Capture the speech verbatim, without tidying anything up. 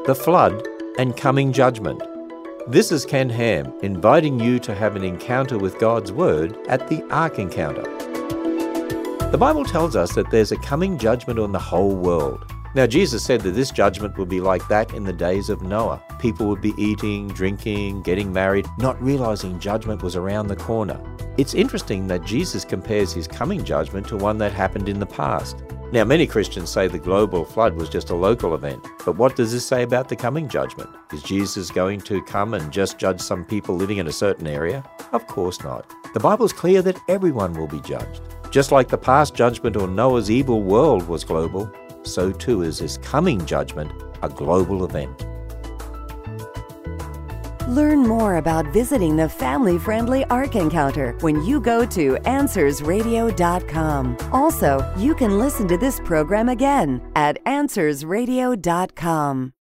the flood, and coming judgment. This is Ken Ham, inviting you to have an encounter with God's Word at the Ark Encounter. The Bible tells us that there's a coming judgment on the whole world. Now, Jesus said that this judgment would be like that in the days of Noah. People would be eating, drinking, getting married, not realizing judgment was around the corner. It's interesting that Jesus compares his coming judgment to one that happened in the past. Now, many Christians say the global flood was just a local event. But what does this say about the coming judgment? Is Jesus going to come and just judge some people living in a certain area? Of course not. The Bible's clear that everyone will be judged. Just like the past judgment on Noah's evil world was global, so too is this coming judgment a global event. Learn more about visiting the family-friendly Ark Encounter when you go to answers radio dot com. Also, you can listen to this program again at answers radio dot com.